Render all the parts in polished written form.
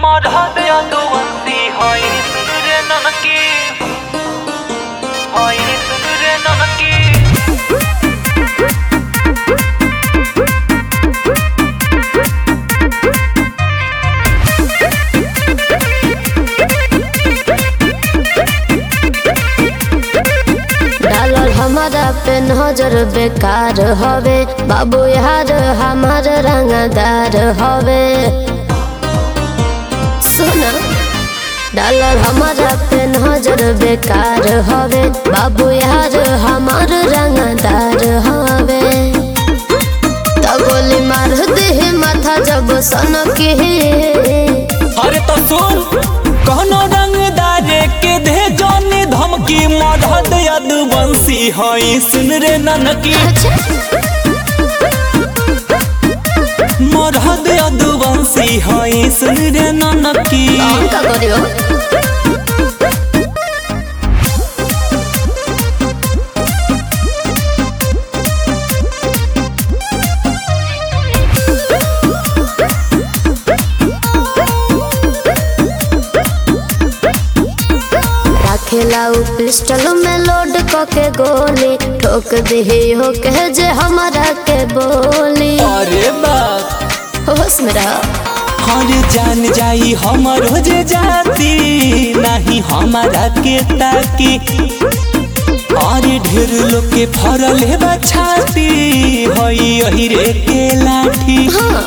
मरहद यदुवंशी हई सुरे ननकी हई सुरे ननकी डालल हमारा पे नजर बेकार हवे बाबू यार हमार रंगदार हवे। सुना डालल हमारा पे नजर बेकार हवे बाबू यार हमार रंगदार हवे। तो गोली मार दे माथा जब सनकी। अरे तो सुन कहनो रंगदार के दे जानी धमकी मरहद यदुवंशी हई सुन रे ननकी मरहद यदुवंशी हई सुन रे ननकी का करियो खेलाऊ पिस्टल में लोड के गोली ठोक दे हो कह जे हमारा के बोली। अरे बात होश में रहा हर जान जाई हमरो जे जाती नहीं हमारा के ताकी। अरे ढेर लोग के फरल है बछाती हई अहिरे के लाठी। हाँ।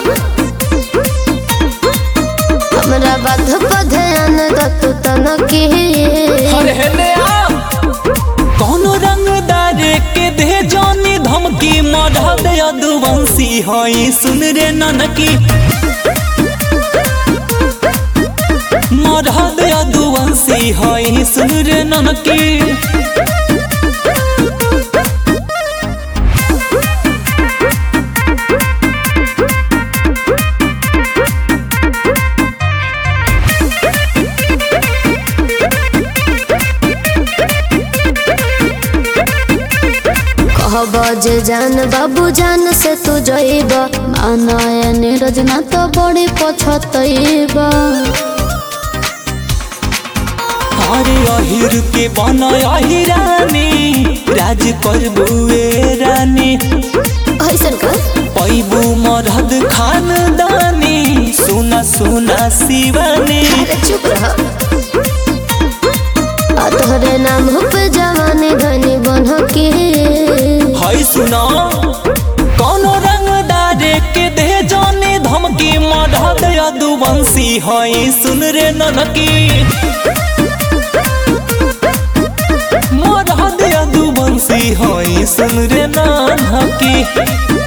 हमरा बात पर ध्यान दतु तनकी। अरे ले आ कोनो रंगदार के दे जानी धमकी मरहद यदुवंशी हई सुन रे ननकी मरहद यदुवंशी हई सुन रे ननकी बजे जान बाबू जान से तू जइब मानय नीरज ना तो बड़ी पछतइब। अरे अहिर के बन अहिरानी राज करबुए रानी ऐसन कर पैबू मरहद खानदानी सुना सुना शिवानी। अरे चुप रह तोहरे नाम पे जवानी धनी बन के हई सुना कोनो रंगदार के दे जाने धमकी मरहद यदुवंशी हई सुन रे ननकी मरहद यदुवंशी हई सुन रे ननकी।